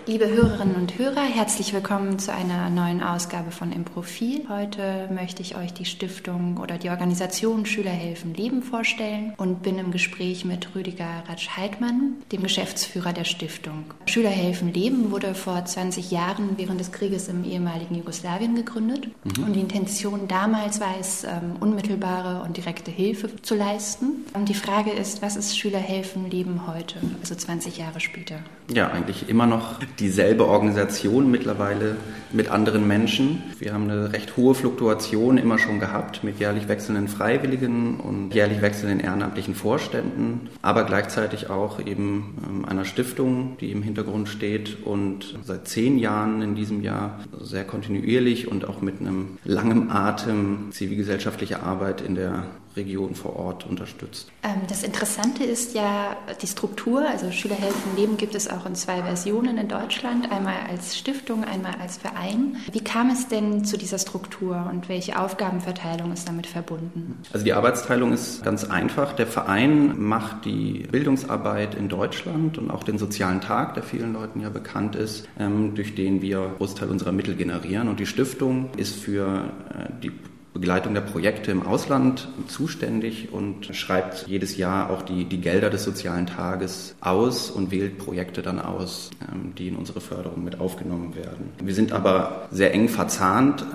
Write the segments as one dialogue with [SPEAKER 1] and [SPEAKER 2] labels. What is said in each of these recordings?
[SPEAKER 1] Liebe Hörerinnen und Hörer, herzlich willkommen zu einer neuen Ausgabe von Improfil. Heute möchte ich euch die Stiftung oder die Organisation Schüler helfen Leben vorstellen und bin im Gespräch mit Rüdiger Ratsch-Heidmann, dem Geschäftsführer der Stiftung. Schüler helfen Leben wurde vor 20 Jahren während des Krieges im ehemaligen Jugoslawien gegründet. Und die Intention damals war es, unmittelbare und direkte Hilfe zu leisten. Und die Frage ist, was ist Schüler helfen Leben heute, also 20 Jahre später?
[SPEAKER 2] Ja, eigentlich immer noch dieselbe Organisation, mittlerweile mit anderen Menschen. Wir haben eine recht hohe Fluktuation immer schon gehabt mit jährlich wechselnden Freiwilligen und jährlich wechselnden ehrenamtlichen Vorständen, aber gleichzeitig auch eben einer Stiftung, die im Hintergrund steht und seit 10 Jahren in diesem Jahr sehr kontinuierlich und auch mit einem langen Atem zivilgesellschaftliche Arbeit in der Region vor Ort unterstützt.
[SPEAKER 1] Das Interessante ist ja die Struktur. Also Schüler helfen Leben gibt es auch in 2 Versionen in Deutschland, einmal als Stiftung, einmal als Verein. Wie kam es denn zu dieser Struktur und welche Aufgabenverteilung ist damit verbunden?
[SPEAKER 2] Also die Arbeitsteilung ist ganz einfach. Der Verein macht die Bildungsarbeit in Deutschland und auch den sozialen Tag, der vielen Leuten ja bekannt ist, durch den wir einen Großteil unserer Mittel generieren. Und die Stiftung ist für die Begleitung der Projekte im Ausland zuständig und schreibt jedes Jahr auch die Gelder des sozialen Tages aus und wählt Projekte dann aus, die in unsere Förderung mit aufgenommen werden. Wir sind aber sehr eng verzahnt.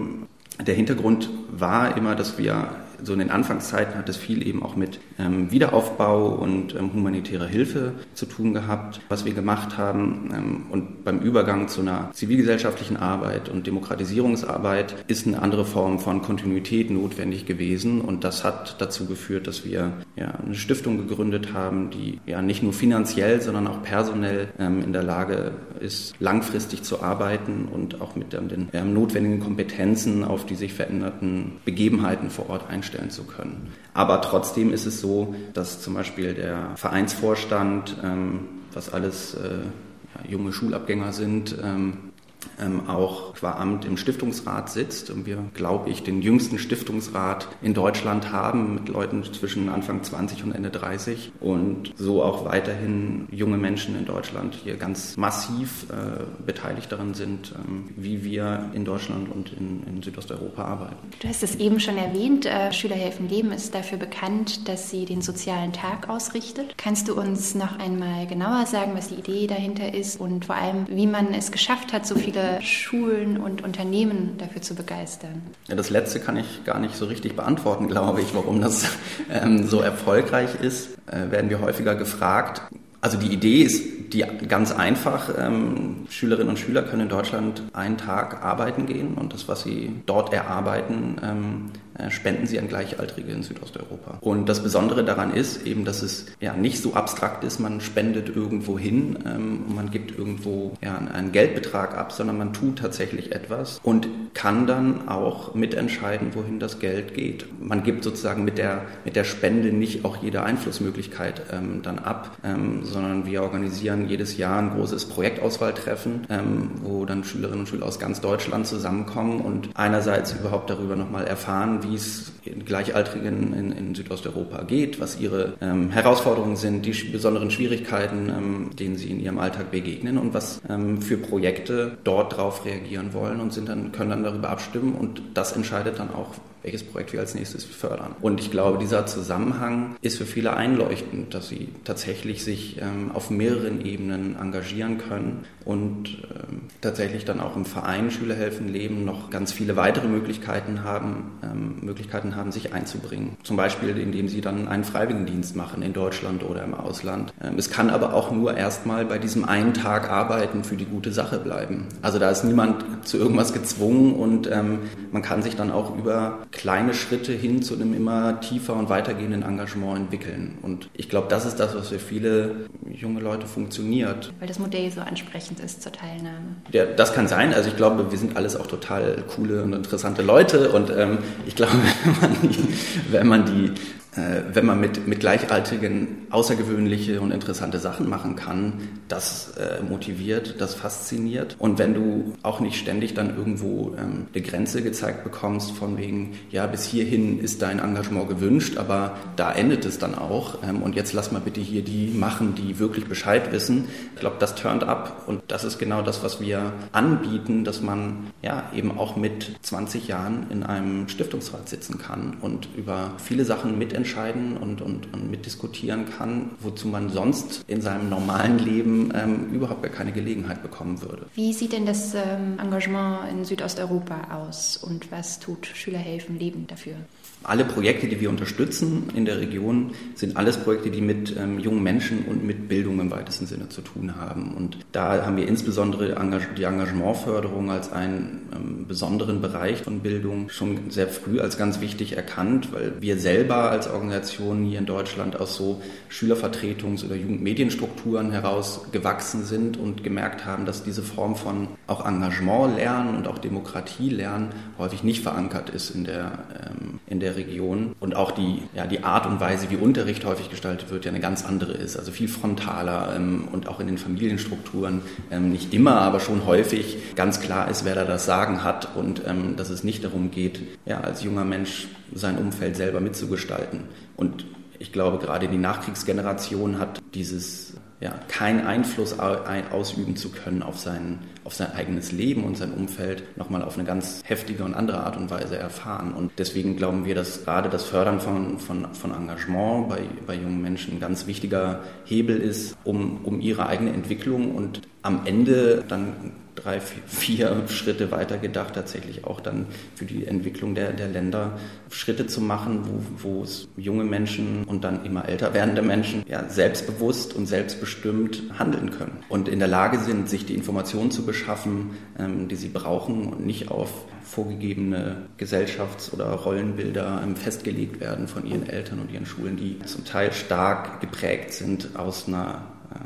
[SPEAKER 2] Der Hintergrund war immer, dass wir so in den Anfangszeiten hat es viel eben auch mit Wiederaufbau und humanitärer Hilfe zu tun gehabt, was wir gemacht haben. Und beim Übergang zu einer zivilgesellschaftlichen Arbeit und Demokratisierungsarbeit ist eine andere Form von Kontinuität notwendig gewesen. Und das hat dazu geführt, dass wir eine Stiftung gegründet haben, die nicht nur finanziell, sondern auch personell in der Lage ist, langfristig zu arbeiten und auch mit den notwendigen Kompetenzen auf die sich veränderten Begebenheiten vor Ort einstellen zu können. Aber trotzdem ist es so, dass zum Beispiel der Vereinsvorstand, was alles junge Schulabgänger sind, auch qua Amt im Stiftungsrat sitzt und wir, glaube ich, den jüngsten Stiftungsrat in Deutschland haben mit Leuten zwischen Anfang 20 und Ende 30 und so auch weiterhin junge Menschen in Deutschland hier ganz massiv beteiligt daran sind, wie wir in Deutschland und in Südosteuropa arbeiten.
[SPEAKER 1] Du hast es eben schon erwähnt, Schüler helfen Leben ist dafür bekannt, dass sie den sozialen Tag ausrichtet. Kannst du uns noch einmal genauer sagen, was die Idee dahinter ist und vor allem, wie man es geschafft hat, so viele Schulen und Unternehmen dafür zu begeistern?
[SPEAKER 2] Ja, das Letzte kann ich gar nicht so richtig beantworten, glaube ich, warum das so erfolgreich ist. Werden wir häufiger gefragt. Also die Idee ist ganz einfach. Schülerinnen und Schüler können in Deutschland einen Tag arbeiten gehen und das, was sie dort erarbeiten, spenden sie an Gleichaltrige in Südosteuropa. Und das Besondere daran ist eben, dass es nicht so abstrakt ist, man spendet irgendwo hin und man gibt irgendwo einen Geldbetrag ab, sondern man tut tatsächlich etwas und kann dann auch mitentscheiden, wohin das Geld geht. Man gibt sozusagen mit der Spende nicht auch jede Einflussmöglichkeit dann ab, sondern wir organisieren jedes Jahr ein großes Projektauswahltreffen, wo dann Schülerinnen und Schüler aus ganz Deutschland zusammenkommen und einerseits überhaupt darüber nochmal erfahren, wie es Gleichaltrigen in Südosteuropa geht, was ihre Herausforderungen sind, die besonderen Schwierigkeiten, denen sie in ihrem Alltag begegnen und was für Projekte dort drauf reagieren wollen und können dann darüber abstimmen und das entscheidet dann auch, welches Projekt wir als nächstes fördern. Und ich glaube, dieser Zusammenhang ist für viele einleuchtend, dass sie tatsächlich sich auf mehreren Ebenen engagieren können und tatsächlich dann auch im Verein Schüler helfen Leben noch ganz viele weitere Möglichkeiten haben, sich einzubringen. Zum Beispiel, indem sie dann einen Freiwilligendienst machen in Deutschland oder im Ausland. Es kann aber auch nur erstmal bei diesem einen Tag Arbeiten für die gute Sache bleiben. Also da ist niemand zu irgendwas gezwungen und man kann sich dann auch über kleine Schritte hin zu einem immer tiefer und weitergehenden Engagement entwickeln. Und ich glaube, das ist das, was für viele junge Leute funktioniert.
[SPEAKER 1] Weil das Modell so ansprechend ist zur Teilnahme.
[SPEAKER 2] Ja, das kann sein. Also ich glaube, wir sind alles auch total coole und interessante Leute und ich glaube, wenn man die wenn man mit Gleichaltrigen außergewöhnliche und interessante Sachen machen kann, das motiviert, das fasziniert. Und wenn du auch nicht ständig dann irgendwo eine Grenze gezeigt bekommst von wegen, ja, bis hierhin ist dein Engagement gewünscht, aber da endet es dann auch. Und jetzt lass mal bitte hier die machen, die wirklich Bescheid wissen. Ich glaube, das turnt ab. Und das ist genau das, was wir anbieten, dass man ja eben auch mit 20 Jahren in einem Stiftungsrat sitzen kann und über viele Sachen mitentscheiden und mitdiskutieren kann, wozu man sonst in seinem normalen Leben überhaupt gar keine Gelegenheit bekommen würde.
[SPEAKER 1] Wie sieht denn das Engagement in Südosteuropa aus und was tut Schüler helfen Leben dafür?
[SPEAKER 2] Alle Projekte, die wir unterstützen in der Region, sind alles Projekte, die mit jungen Menschen und mit Bildung im weitesten Sinne zu tun haben. Und da haben wir insbesondere die Engagementförderung als einen besonderen Bereich von Bildung schon sehr früh als ganz wichtig erkannt, weil wir selber als Organisation hier in Deutschland aus so Schülervertretungs- oder Jugendmedienstrukturen heraus gewachsen sind und gemerkt haben, dass diese Form von auch Engagement lernen und auch Demokratie lernen häufig nicht verankert ist in der Region und auch die Art und Weise, wie Unterricht häufig gestaltet wird, ja eine ganz andere ist, also viel frontaler und auch in den Familienstrukturen nicht immer, aber schon häufig ganz klar ist, wer da das Sagen hat und dass es nicht darum geht, ja, als junger Mensch sein Umfeld selber mitzugestalten. Und ich glaube, gerade die Nachkriegsgeneration hat dieses keinen Einfluss ausüben zu können auf sein eigenes Leben und sein Umfeld nochmal auf eine ganz heftige und andere Art und Weise erfahren. Und deswegen glauben wir, dass gerade das Fördern von Engagement bei jungen Menschen ein ganz wichtiger Hebel ist, um ihre eigene Entwicklung und am Ende dann 3, 4 Schritte weiter gedacht, tatsächlich auch dann für die Entwicklung der Länder Schritte zu machen, wo es junge Menschen und dann immer älter werdende Menschen selbstbewusst und selbstbestimmt handeln können und in der Lage sind, sich die Informationen zu beschaffen, die sie brauchen und nicht auf vorgegebene Gesellschafts- oder Rollenbilder festgelegt werden von ihren Eltern und ihren Schulen, die zum Teil stark geprägt sind aus einer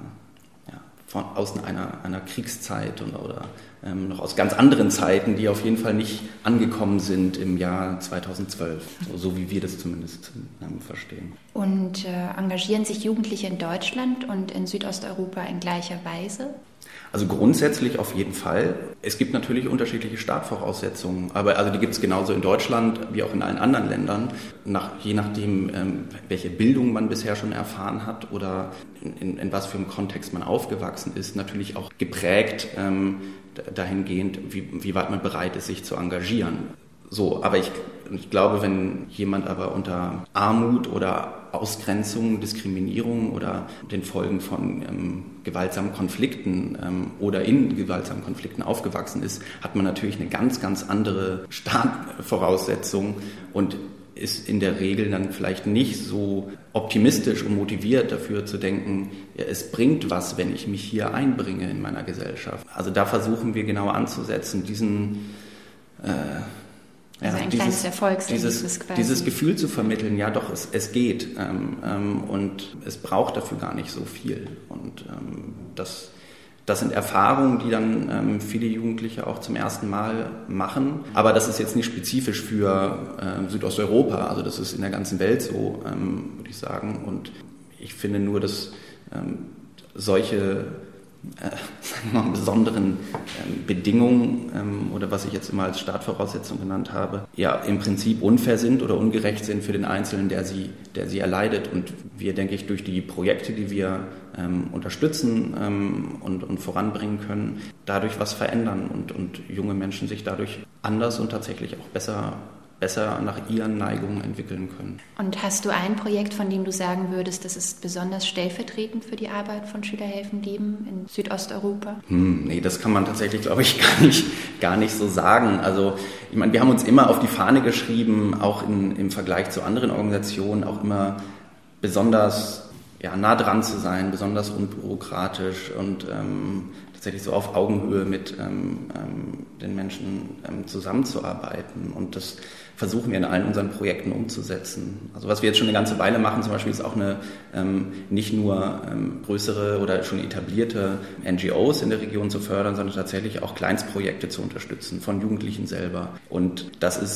[SPEAKER 2] Kriegszeit oder noch aus ganz anderen Zeiten, die auf jeden Fall nicht angekommen sind im Jahr 2012, so wie wir das zumindest verstehen.
[SPEAKER 1] Und engagieren sich Jugendliche in Deutschland und in Südosteuropa in gleicher Weise?
[SPEAKER 2] Also grundsätzlich auf jeden Fall. Es gibt natürlich unterschiedliche Startvoraussetzungen, aber also die gibt es genauso in Deutschland wie auch in allen anderen Ländern. Je nachdem, welche Bildung man bisher schon erfahren hat oder in was für einem Kontext man aufgewachsen ist, natürlich auch geprägt dahingehend, wie weit man bereit ist, sich zu engagieren. So, aber ich glaube, wenn jemand aber unter Armut oder Ausgrenzung, Diskriminierung oder den Folgen von gewaltsamen Konflikten oder in gewaltsamen Konflikten aufgewachsen ist, hat man natürlich eine ganz, ganz andere Startvoraussetzung und ist in der Regel dann vielleicht nicht so optimistisch und motiviert dafür zu denken, ja, es bringt was, wenn ich mich hier einbringe in meiner Gesellschaft. Also da versuchen wir genauer anzusetzen,
[SPEAKER 1] ein kleines Erfolgserlebnis quasi.
[SPEAKER 2] Dieses Gefühl zu vermitteln, ja doch, es geht und es braucht dafür gar nicht so viel. Und das sind Erfahrungen, die dann viele Jugendliche auch zum ersten Mal machen. Aber das ist jetzt nicht spezifisch für Südosteuropa, also das ist in der ganzen Welt so, würde ich sagen. Und ich finde nur, dass solche besonderen Bedingungen oder was ich jetzt immer als Startvoraussetzung genannt habe, ja im Prinzip unfair sind oder ungerecht sind für den Einzelnen, der sie erleidet. Und wir, denke ich, durch die Projekte, die wir unterstützen und voranbringen können, dadurch was verändern und junge Menschen sich dadurch anders und tatsächlich auch besser nach ihren Neigungen entwickeln können.
[SPEAKER 1] Und hast du ein Projekt, von dem du sagen würdest, das ist besonders stellvertretend für die Arbeit von Schüler helfen Leben in Südosteuropa?
[SPEAKER 2] Nee, das kann man tatsächlich, glaube ich, gar nicht so sagen. Also ich meine, wir haben uns immer auf die Fahne geschrieben, auch im Vergleich zu anderen Organisationen, auch immer besonders nah dran zu sein, besonders unbürokratisch und tatsächlich so auf Augenhöhe mit den Menschen zusammenzuarbeiten. Und das versuchen wir in allen unseren Projekten umzusetzen. Also was wir jetzt schon eine ganze Weile machen, zum Beispiel ist auch eine nicht nur größere oder schon etablierte NGOs in der Region zu fördern, sondern tatsächlich auch Kleinstprojekte zu unterstützen von Jugendlichen selber. Und das ist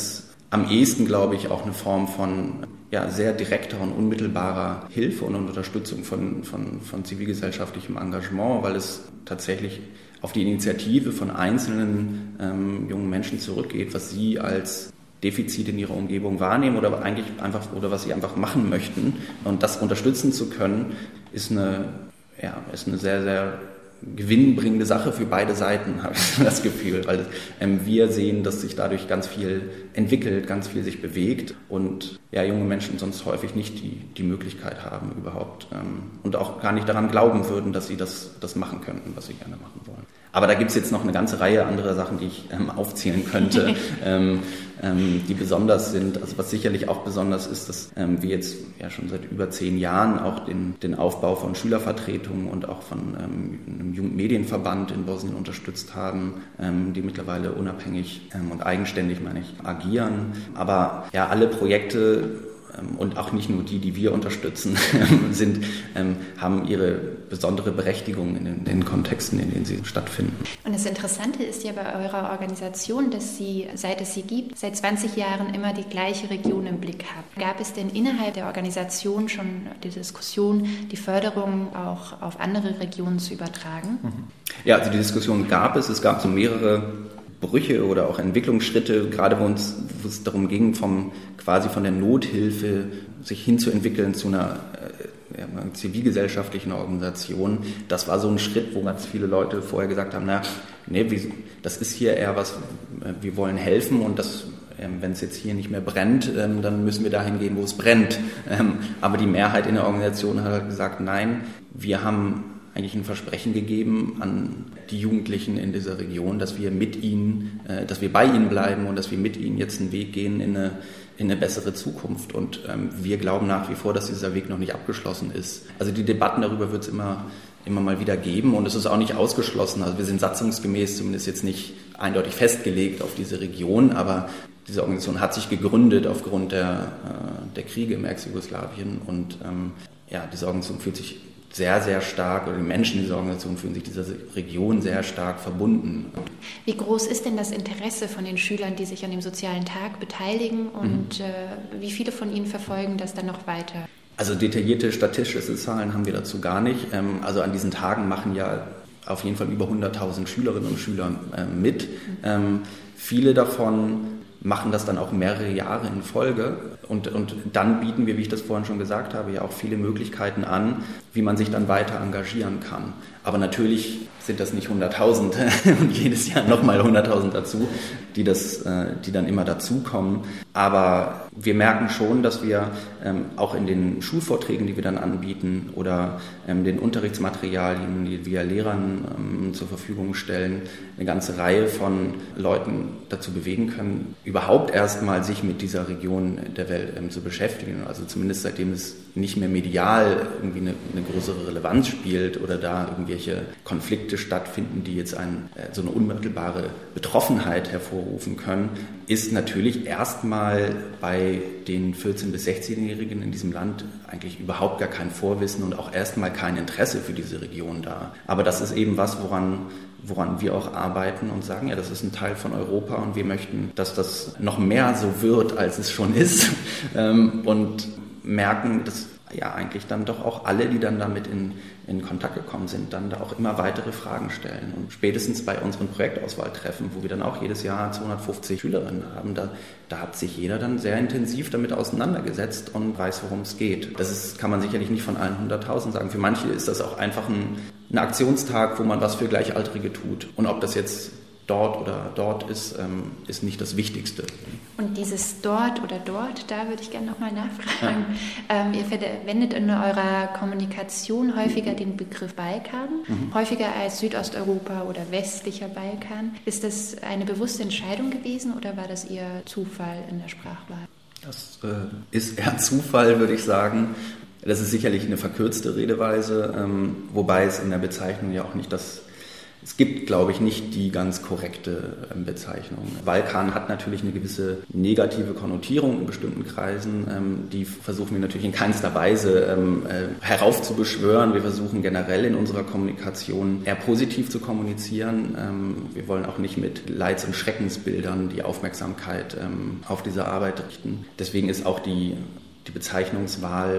[SPEAKER 2] am ehesten, glaube ich, auch eine Form von sehr direkter und unmittelbarer Hilfe und Unterstützung von zivilgesellschaftlichem Engagement, weil es tatsächlich auf die Initiative von einzelnen jungen Menschen zurückgeht, was sie als Defizit in ihrer Umgebung wahrnehmen oder was sie einfach machen möchten. Und das unterstützen zu können, ist eine sehr, sehr gewinnbringende Sache für beide Seiten, habe ich das Gefühl, weil wir sehen, dass sich dadurch ganz viel entwickelt, ganz viel sich bewegt und junge Menschen sonst häufig nicht die Möglichkeit haben überhaupt und auch gar nicht daran glauben würden, dass sie das machen könnten, was sie gerne machen wollen. Aber da gibt es jetzt noch eine ganze Reihe anderer Sachen, die ich aufzählen könnte, die besonders sind. Also was sicherlich auch besonders ist, dass wir jetzt schon seit über 10 Jahren auch den Aufbau von Schülervertretungen und auch von einem Jugendmedienverband in Bosnien unterstützt haben, die mittlerweile unabhängig und eigenständig, agieren. Aber alle Projekte und auch nicht nur die wir unterstützen, haben ihre besondere Berechtigung in den Kontexten, in denen sie stattfinden.
[SPEAKER 1] Und das Interessante ist ja bei eurer Organisation, dass sie, seit es sie gibt, seit 20 Jahren immer die gleiche Region im Blick hat. Gab es denn innerhalb der Organisation schon die Diskussion, die Förderung auch auf andere Regionen zu übertragen?
[SPEAKER 2] Ja, also die Diskussion gab es. Es gab so mehrere Brüche oder auch Entwicklungsschritte, gerade wo es darum ging, quasi von der Nothilfe sich hinzuentwickeln zu einer zivilgesellschaftlichen Organisation. Das war so ein Schritt, wo ganz viele Leute vorher gesagt haben, das ist hier eher was, wir wollen helfen und das, wenn es jetzt hier nicht mehr brennt, dann müssen wir dahin gehen, wo es brennt. Aber die Mehrheit in der Organisation hat halt gesagt, nein, wir haben eigentlich ein Versprechen gegeben an die Jugendlichen in dieser Region, dass wir bei ihnen bleiben und dass wir mit ihnen jetzt einen Weg gehen in eine bessere Zukunft. Und wir glauben nach wie vor, dass dieser Weg noch nicht abgeschlossen ist. Also die Debatten darüber wird es immer mal wieder geben und es ist auch nicht ausgeschlossen. Also wir sind satzungsgemäß zumindest jetzt nicht eindeutig festgelegt auf diese Region, aber diese Organisation hat sich gegründet aufgrund der Kriege im Ex-Jugoslawien und diese Organisation fühlt sich sehr, sehr stark, oder die Menschen dieser Organisation fühlen sich dieser Region sehr stark verbunden.
[SPEAKER 1] Wie groß ist denn das Interesse von den Schülern, die sich an dem sozialen Tag beteiligen und wie viele von ihnen verfolgen das dann noch weiter?
[SPEAKER 2] Also detaillierte statistische Zahlen haben wir dazu gar nicht. Also an diesen Tagen machen ja auf jeden Fall über 100.000 Schülerinnen und Schüler mit. Viele davon machen das dann auch mehrere Jahre in Folge und dann bieten wir, wie ich das vorhin schon gesagt habe, ja auch viele Möglichkeiten an, wie man sich dann weiter engagieren kann. Aber natürlich sind das nicht 100.000 und jedes Jahr nochmal 100.000 dazu, die dann immer dazukommen. Aber wir merken schon, dass wir auch in den Schulvorträgen, die wir dann anbieten oder den Unterrichtsmaterialien, die wir Lehrern zur Verfügung stellen, eine ganze Reihe von Leuten dazu bewegen können, überhaupt erstmal sich mit dieser Region der Welt zu beschäftigen. Also zumindest seitdem es nicht mehr medial irgendwie eine größere Relevanz spielt oder da irgendwelche Konflikte stattfinden, die jetzt so eine unmittelbare Betroffenheit hervorrufen können, ist natürlich erstmal bei den 14- bis 16-Jährigen in diesem Land eigentlich überhaupt gar kein Vorwissen und auch erstmal kein Interesse für diese Region da. Aber das ist eben was, woran wir auch arbeiten und sagen, ja, das ist ein Teil von Europa und wir möchten, dass das noch mehr so wird, als es schon ist und merken, dass ja eigentlich dann doch auch alle, die dann damit in Kontakt gekommen sind, dann da auch immer weitere Fragen stellen. Und spätestens bei unseren Projektauswahltreffen, wo wir dann auch jedes Jahr 250 Schülerinnen haben, da hat sich jeder dann sehr intensiv damit auseinandergesetzt und weiß, worum es geht. Kann man sicherlich nicht von allen 100.000 sagen. Für manche ist das auch einfach ein Aktionstag, wo man was für Gleichaltrige tut. Und ob das jetzt dort oder dort ist nicht das Wichtigste.
[SPEAKER 1] Und dieses dort oder dort, da würde ich gerne nochmal nachfragen. Ihr verwendet in eurer Kommunikation häufiger den Begriff Balkan, häufiger als Südosteuropa oder westlicher Balkan. Ist das eine bewusste Entscheidung gewesen oder war das eher Zufall in der Sprachwahl?
[SPEAKER 2] Das ist eher Zufall, würde ich sagen. Das ist sicherlich eine verkürzte Redeweise, wobei es in der Bezeichnung ja auch nicht das Es gibt, glaube ich, nicht die ganz korrekte Bezeichnung. Balkan hat natürlich eine gewisse negative Konnotierung in bestimmten Kreisen. Die versuchen wir natürlich in keinster Weise heraufzubeschwören. Wir versuchen generell in unserer Kommunikation eher positiv zu kommunizieren. Wir wollen auch nicht mit Leids- und Schreckensbildern die Aufmerksamkeit auf diese Arbeit richten. Deswegen ist auch die Bezeichnungswahl,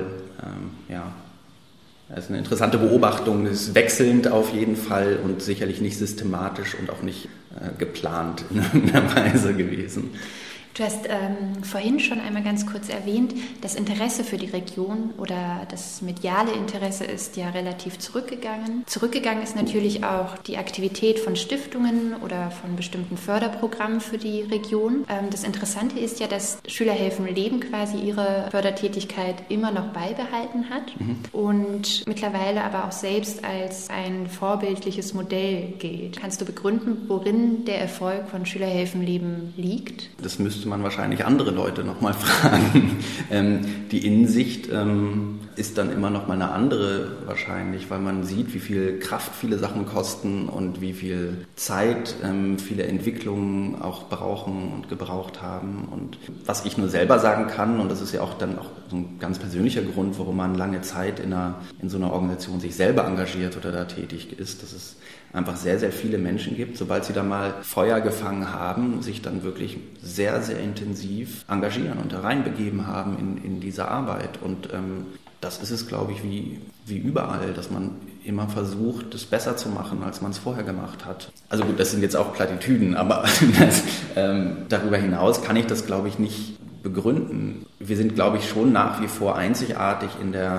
[SPEAKER 2] das ist eine interessante Beobachtung, ist wechselnd auf jeden Fall und sicherlich nicht systematisch und auch nicht geplant in irgendeiner Weise gewesen.
[SPEAKER 1] Du hast vorhin schon einmal ganz kurz erwähnt, das Interesse für die Region oder das mediale Interesse ist ja relativ zurückgegangen. Zurückgegangen ist natürlich auch die Aktivität von Stiftungen oder von bestimmten Förderprogrammen für die Region. Das Interessante ist ja, dass Schüler helfen Leben quasi ihre Fördertätigkeit immer noch beibehalten hat und mittlerweile aber auch selbst als ein vorbildliches Modell gilt. Kannst du begründen, worin der Erfolg von Schüler helfen Leben liegt?
[SPEAKER 2] Das müsste man wahrscheinlich andere Leute nochmal fragen. Die Innensicht ist dann immer noch mal eine andere wahrscheinlich, weil man sieht, wie viel Kraft viele Sachen kosten und wie viel Zeit viele Entwicklungen auch brauchen und gebraucht haben. Und was ich nur selber sagen kann, und das ist ja auch dann auch so ein ganz persönlicher Grund, warum man lange Zeit in so einer Organisation sich selber engagiert oder da tätig ist, dass es einfach sehr, sehr viele Menschen gibt, sobald sie da mal Feuer gefangen haben, sich dann wirklich sehr, sehr intensiv engagieren und da reinbegeben haben in diese Arbeit. Und das ist es, glaube ich, wie überall, dass man immer versucht, es besser zu machen, als man es vorher gemacht hat. Also gut, das sind jetzt auch Plattitüden, aber darüber hinaus kann ich das, glaube ich, nicht begründen. Wir sind, glaube ich, schon nach wie vor einzigartig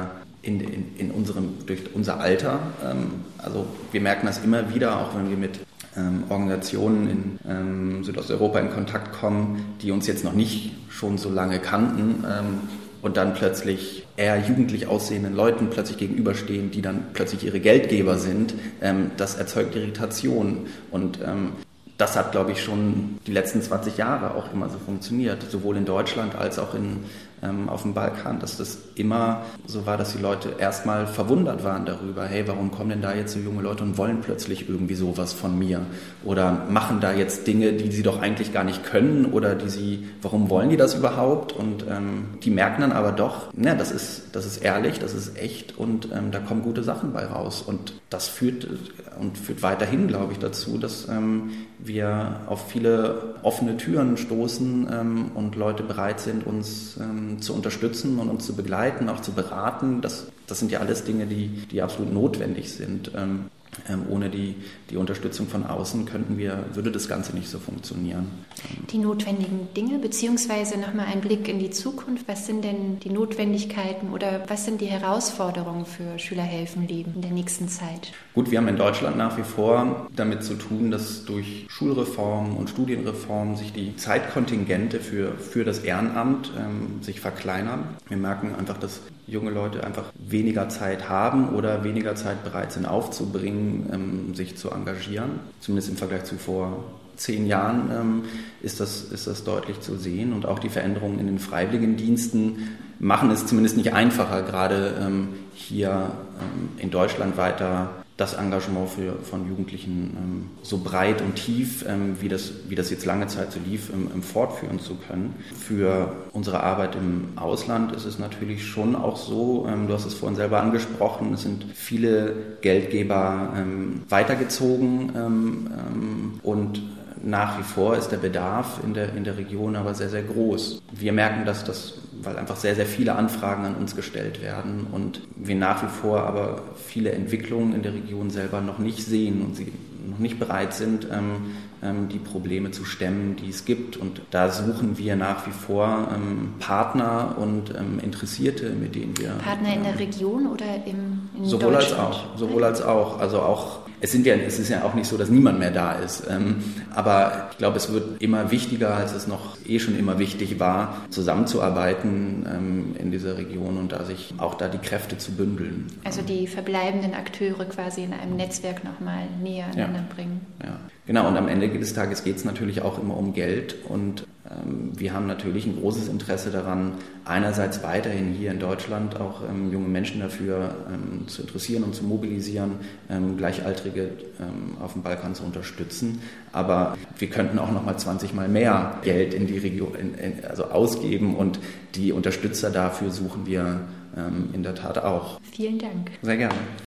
[SPEAKER 2] durch unser Alter. Also wir merken das immer wieder, auch wenn wir mit Organisationen in Südosteuropa in Kontakt kommen, die uns jetzt noch nicht schon so lange kannten und dann plötzlich eher jugendlich aussehenden Leuten plötzlich gegenüberstehen, die dann plötzlich ihre Geldgeber sind. Das erzeugt Irritation und das hat, glaube ich, schon die letzten 20 Jahre auch immer so funktioniert, sowohl in Deutschland als auch auf dem Balkan, dass das immer so war, dass die Leute erstmal verwundert waren darüber, hey, warum kommen denn da jetzt so junge Leute und wollen plötzlich irgendwie sowas von mir oder machen da jetzt Dinge, die sie doch eigentlich gar nicht können oder warum wollen die das überhaupt? Und die merken dann aber doch, das ist ehrlich, das ist echt und da kommen gute Sachen bei raus und das führt weiterhin, glaube ich, dazu, dass wir auf viele offene Türen stoßen und Leute bereit sind, uns zu unterstützen und uns zu begleiten, auch zu beraten. Das sind ja alles Dinge, die absolut notwendig sind. Ohne die Unterstützung von außen würde das Ganze nicht so funktionieren.
[SPEAKER 1] Die notwendigen Dinge, beziehungsweise nochmal ein Blick in die Zukunft. Was sind denn die Notwendigkeiten oder was sind die Herausforderungen für Schüler helfen Leben in der nächsten Zeit?
[SPEAKER 2] Gut, wir haben in Deutschland nach wie vor damit zu tun, dass durch Schulreformen und Studienreformen sich die Zeitkontingente für das Ehrenamt sich verkleinern. Wir merken einfach, dass junge Leute einfach weniger Zeit haben oder weniger Zeit bereit sind aufzubringen, sich zu engagieren. Zumindest im Vergleich zu vor 10 Jahren ist das deutlich zu sehen. Und auch die Veränderungen in den Freiwilligendiensten machen es zumindest nicht einfacher, gerade hier in Deutschland weiter das Engagement von Jugendlichen so breit und tief, wie das jetzt lange Zeit so lief, fortführen zu können. Für unsere Arbeit im Ausland ist es natürlich schon auch so, du hast es vorhin selber angesprochen, es sind viele Geldgeber weitergezogen und nach wie vor ist der Bedarf in der Region aber sehr, sehr groß. Wir merken, weil einfach sehr, sehr viele Anfragen an uns gestellt werden und wir nach wie vor aber viele Entwicklungen in der Region selber noch nicht sehen und sie noch nicht bereit sind, die Probleme zu stemmen, die es gibt. Und da suchen wir nach wie vor Partner und Interessierte, mit denen wir...
[SPEAKER 1] Partner in der Region oder in
[SPEAKER 2] sowohl
[SPEAKER 1] Deutschland?
[SPEAKER 2] Sowohl als auch. Also auch, es ist ja auch nicht so, dass niemand mehr da ist. Aber ich glaube, es wird immer wichtiger, als es noch schon immer wichtig war, zusammenzuarbeiten in dieser Region und sich auch da die Kräfte zu bündeln.
[SPEAKER 1] Also die verbleibenden Akteure quasi in einem Netzwerk nochmal näher aneinander bringen.
[SPEAKER 2] Ja, genau. Und am Ende des Tages geht es natürlich auch immer um Geld und wir haben natürlich ein großes Interesse daran, einerseits weiterhin hier in Deutschland auch junge Menschen dafür zu interessieren und zu mobilisieren, Gleichaltrige Beiträge auf dem Balkan zu unterstützen. Aber wir könnten auch noch mal 20 Mal mehr Geld in die Region ausgeben und die Unterstützer dafür suchen wir in der Tat auch.
[SPEAKER 1] Vielen Dank.
[SPEAKER 2] Sehr gerne.